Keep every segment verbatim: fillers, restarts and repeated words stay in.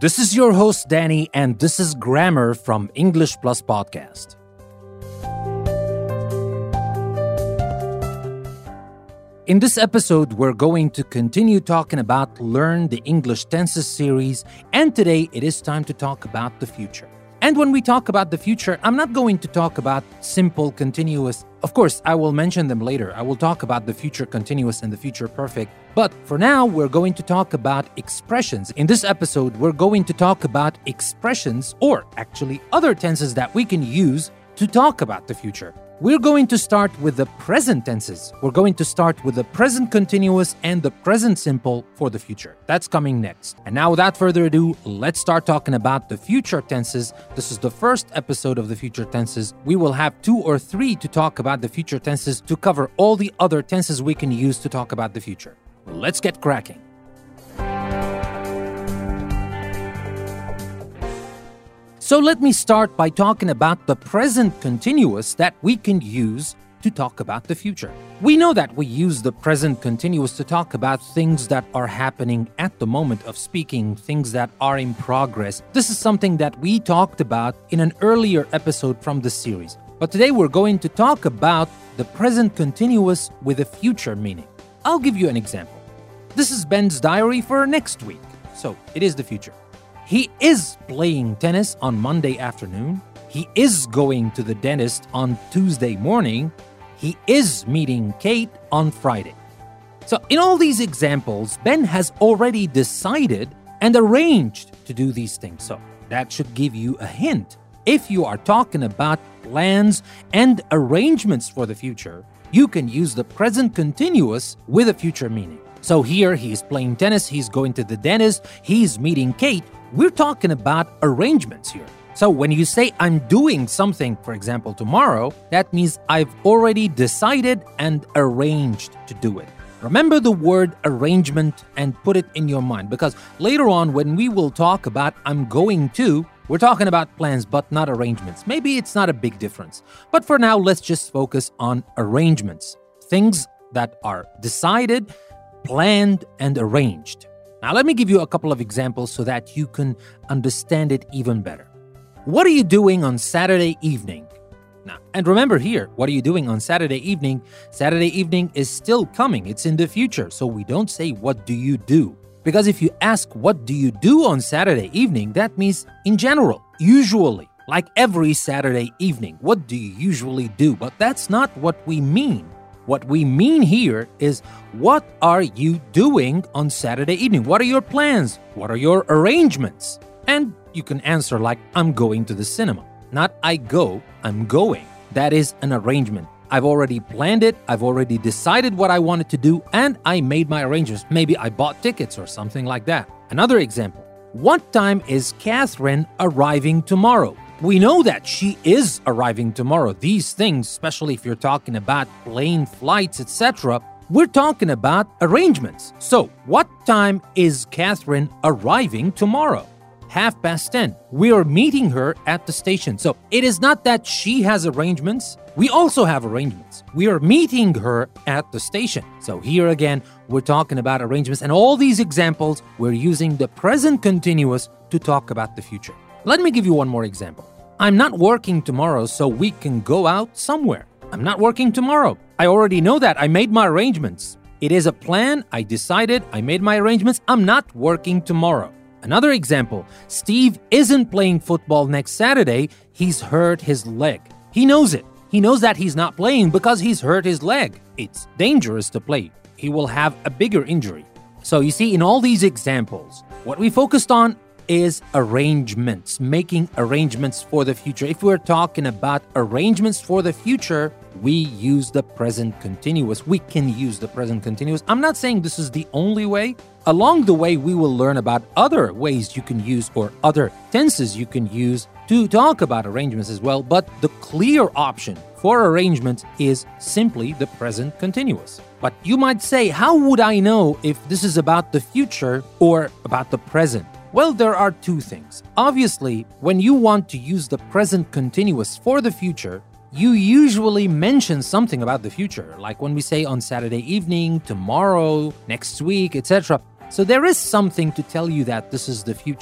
This is your host, Danny, and this is Grammar from English Plus Podcast. In this episode, we're going to continue talking about Learn the English Tenses series, and today it is time to talk about the future. And when we talk about the future, I'm not going to talk about simple, continuous. Of course, I will mention them later. I will talk about the future continuous and the future perfect. But for now, we're going to talk about expressions. In this episode, we're going to talk about expressions, or actually other tenses that we can use to talk about the future. We're going to start with the present tenses. We're going to start with the present continuous and the present simple for the future. That's coming next. And now, without further ado, let's start talking about the future tenses. This is the first episode of the future tenses. We will have two or three to talk about the future tenses to cover all the other tenses we can use to talk about the future. Let's get cracking. So let me start by talking about the present continuous that we can use to talk about the future. We know that we use the present continuous to talk about things that are happening at the moment of speaking, things that are in progress. This is something that we talked about in an earlier episode from this series. But today we're going to talk about the present continuous with a future meaning. I'll give you an example. This is Ben's diary for next week, so it is the future. He is playing tennis on Monday afternoon. He is going to the dentist on Tuesday morning. He is meeting Kate on Friday. So in all these examples, Ben has already decided and arranged to do these things. So that should give you a hint. If you are talking about plans and arrangements for the future, you can use the present continuous with a future meaning. So here he's playing tennis, he's going to the dentist, he's meeting Kate. We're talking about arrangements here. So when you say I'm doing something, for example, tomorrow, that means I've already decided and arranged to do it. Remember the word arrangement and put it in your mind, because later on when we will talk about I'm going to, we're talking about plans but not arrangements. Maybe it's not a big difference. But for now, let's just focus on arrangements. Things that are decided, planned, and arranged. Now, let me give you a couple of examples so that you can understand it even better. What are you doing on Saturday evening? Now, and remember here, what are you doing on Saturday evening? Saturday evening is still coming. It's in the future. So we don't say, what do you do? Because if you ask, what do you do on Saturday evening? That means in general, usually, like every Saturday evening. What do you usually do? But that's not what we mean. What we mean here is, what are you doing on Saturday evening? What are your plans? What are your arrangements? And you can answer like, I'm going to the cinema. Not I go, I'm going. That is an arrangement. I've already planned it, I've already decided what I wanted to do, and I made my arrangements. Maybe I bought tickets or something like that. Another example. What time is Catherine arriving tomorrow? We know that she is arriving tomorrow. These things, especially if you're talking about plane flights, et cetera, we're talking about arrangements. So, what time is Catherine arriving tomorrow? Half past ten. We are meeting her at the station. So, it is not that she has arrangements. We also have arrangements. We are meeting her at the station. So, here again, we're talking about arrangements. And all these examples, we're using the present continuous to talk about the future. Let me give you one more example. I'm not working tomorrow, so we can go out somewhere. I'm not working tomorrow. I already know that. I made my arrangements. It is a plan. I decided. I made my arrangements. I'm not working tomorrow. Another example. Steve isn't playing football next Saturday. He's hurt his leg. He knows it. He knows that he's not playing because he's hurt his leg. It's dangerous to play. He will have a bigger injury. So you see, in all these examples, what we focused on is arrangements, making arrangements for the future. If we're talking about arrangements for the future, we use the present continuous. We can use the present continuous. I'm not saying this is the only way. Along the way, we will learn about other ways you can use or other tenses you can use to talk about arrangements as well. But the clear option for arrangements is simply the present continuous. But you might say, how would I know if this is about the future or about the present? Well, there are two things. Obviously, when you want to use the present continuous for the future, you usually mention something about the future, like when we say on Saturday evening, tomorrow, next week, et cetera. So there is something to tell you that this is the future. And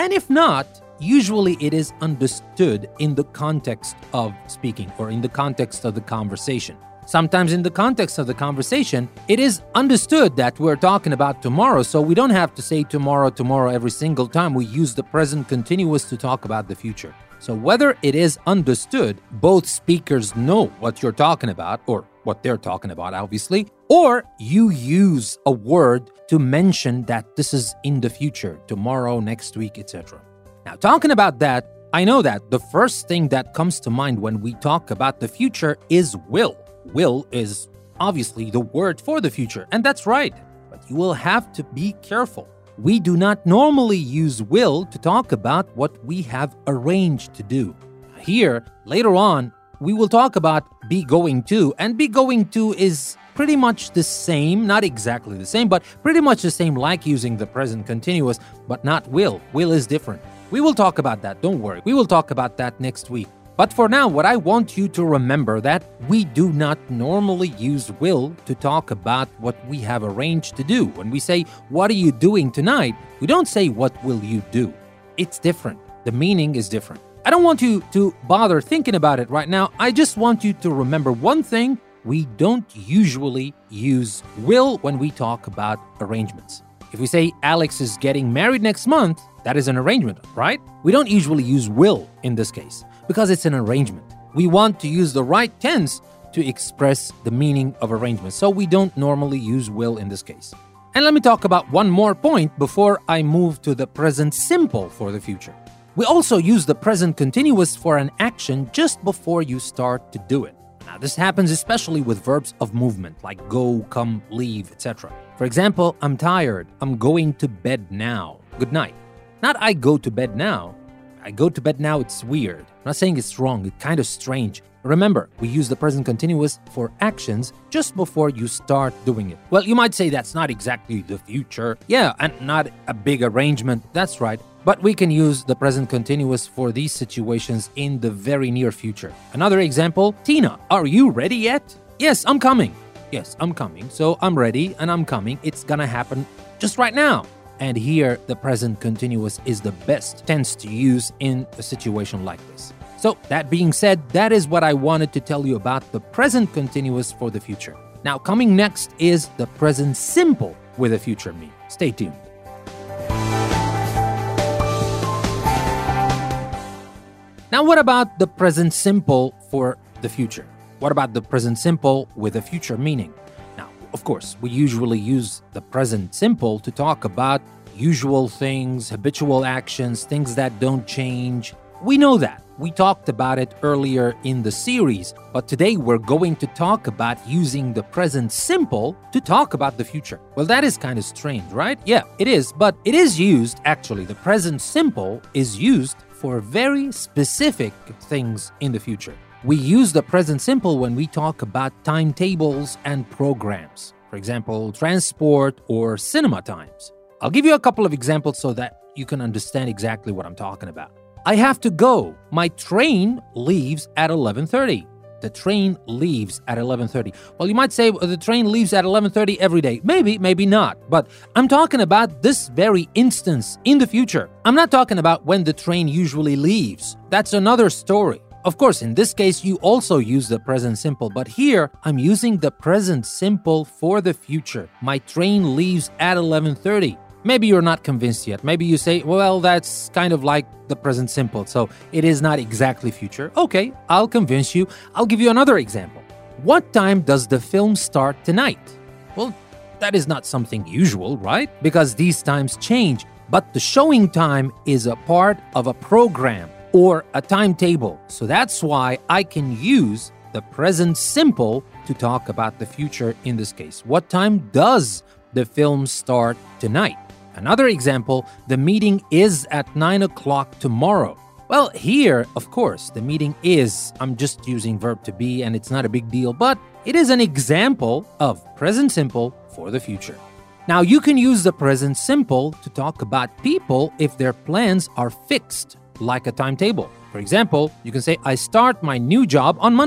And if not, usually it is understood in the context of speaking or in the context of the conversation. Sometimes in the context of the conversation, it is understood that we're talking about tomorrow, so we don't have to say tomorrow, tomorrow every single time we use the present continuous to talk about the future. So whether it is understood, both speakers know what you're talking about, or what they're talking about, obviously, or you use a word to mention that this is in the future, tomorrow, next week, et cetera. Now, talking about that, I know that the first thing that comes to mind when we talk about the future is will. Will is obviously the word for the future, and that's right. But you will have to be careful. We do not normally use will to talk about what we have arranged to do. Here, later on, we will talk about be going to, and be going to is pretty much the same, not exactly the same, but pretty much the same like using the present continuous, but not will. Will is different. We will talk about that, don't worry. We will talk about that next week. But for now, what I want you to remember that we do not normally use will to talk about what we have arranged to do. When we say, what are you doing tonight? We don't say, what will you do? It's different. The meaning is different. I don't want you to bother thinking about it right now. I just want you to remember one thing. We don't usually use will when we talk about arrangements. If we say Alex is getting married next month, that is an arrangement, right? We don't usually use will in this case because it's an arrangement. We want to use the right tense to express the meaning of arrangement, so we don't normally use will in this case. And let me talk about one more point before I move to the present simple for the future. We also use the present continuous for an action just before you start to do it. Now, this happens especially with verbs of movement like go, come, leave, et cetera. For example, I'm tired. I'm going to bed now. Good night. Not I go to bed now. I go to bed now, it's weird. I'm not saying it's wrong, it's kind of strange. Remember, we use the present continuous for actions just before you start doing it. Well, you might say that's not exactly the future. Yeah, and not a big arrangement, that's right. But we can use the present continuous for these situations in the very near future. Another example, Tina, are you ready yet? Yes, I'm coming. Yes, I'm coming. So I'm ready and I'm coming. It's gonna happen just right now. And here, the present continuous is the best tense to use in a situation like this. So, that being said, that is what I wanted to tell you about the present continuous for the future. Now, coming next is the present simple with a future me. Stay tuned. Now, what about the present simple for the future? What about the present simple with a future meaning? Now, of course, we usually use the present simple to talk about usual things, habitual actions, things that don't change. We know that. We talked about it earlier in the series, but today we're going to talk about using the present simple to talk about the future. Well, that is kind of strange, right? Yeah, it is, but it is used, actually, the present simple is used for very specific things in the future. We use the present simple when we talk about timetables and programs. For example, transport or cinema times. I'll give you a couple of examples so that you can understand exactly what I'm talking about. I have to go. My train leaves at eleven thirty. The train leaves at eleven thirty. Well, you might say well, the train leaves at eleven thirty every day. Maybe, maybe not. But I'm talking about this very instance in the future. I'm not talking about when the train usually leaves. That's another story. Of course, in this case, you also use the present simple, but here I'm using the present simple for the future. My train leaves at eleven thirty. Maybe you're not convinced yet. Maybe you say, well, that's kind of like the present simple, so it is not exactly future. Okay, I'll convince you. I'll give you another example. What time does the film start tonight? Well, that is not something usual, right? Because these times change, but the showing time is a part of a program or a timetable. So that's why I can use the present simple to talk about the future in this case. What time does the film start tonight? Another example, the meeting is at nine o'clock tomorrow. Well, here, of course, the meeting is, I'm just using verb to be and it's not a big deal, but it is an example of present simple for the future. Now, you can use the present simple to talk about people if their plans are fixed, like a timetable. For example, you can say, I start my new job on Monday.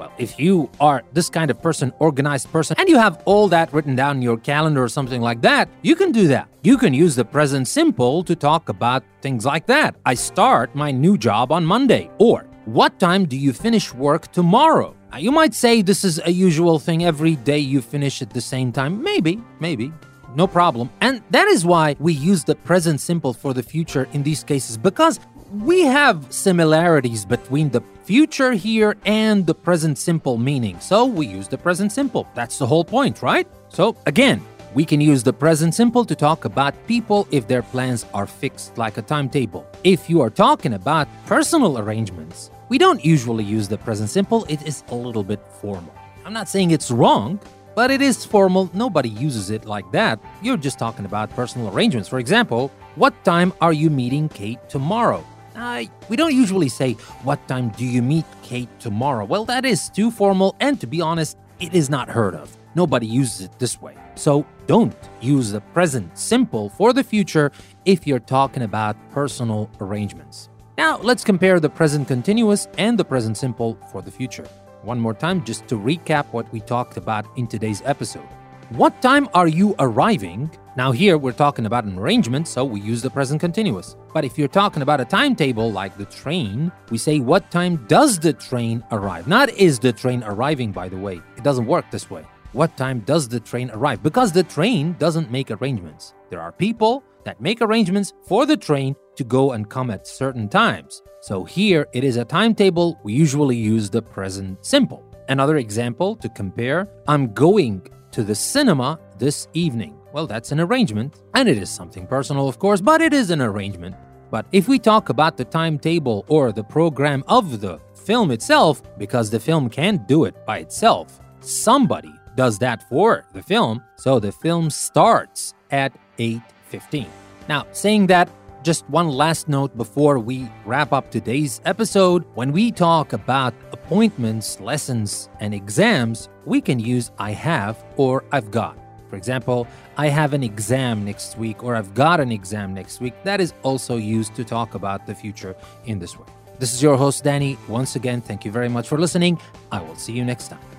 Well, if you are this kind of person, organized person, and you have all that written down in your calendar or something like that, you can do that. You can use the present simple to talk about things like that. I start my new job on Monday. Or, what time do you finish work tomorrow? Now, you might say this is a usual thing. Every day you finish at the same time. Maybe, maybe. No problem. And that is why we use the present simple for the future in these cases, because we have similarities between the future here and the present simple meaning. So we use the present simple. That's the whole point, right? So again, we can use the present simple to talk about people if their plans are fixed like a timetable. If you are talking about personal arrangements, we don't usually use the present simple. It is a little bit formal. I'm not saying it's wrong, but it is formal. Nobody uses it like that. You're just talking about personal arrangements. For example, what time are you meeting Kate tomorrow? Uh, we don't usually say, what time do you meet Kate tomorrow? Well, that is too formal, and to be honest, it is not heard of. Nobody uses it this way. So don't use the present simple for the future if you're talking about personal arrangements. Now, let's compare the present continuous and the present simple for the future. One more time, just to recap what we talked about in today's episode. What time are you arriving? Now here we're talking about an arrangement, so we use the present continuous. But if you're talking about a timetable like the train, we say what time does the train arrive? Not is the train arriving, by the way. It doesn't work this way. What time does the train arrive? Because the train doesn't make arrangements. There are people that make arrangements for the train to go and come at certain times. So here it is a timetable. We usually use the present simple. Another example to compare, I'm going to the cinema this evening. Well, that's an arrangement, and it is something personal, of course, but it is an arrangement. But if we talk about the timetable or the program of the film itself, because the film can't do it by itself, somebody does that for the film, so the film starts at eight fifteen. Now, saying that, just one last note before we wrap up today's episode. When we talk about appointments, lessons, and exams, we can use I have or I've got. For example, I have an exam next week or I've got an exam next week. That is also used to talk about the future in this way. This is your host, Danny. Once again, thank you very much for listening. I will see you next time.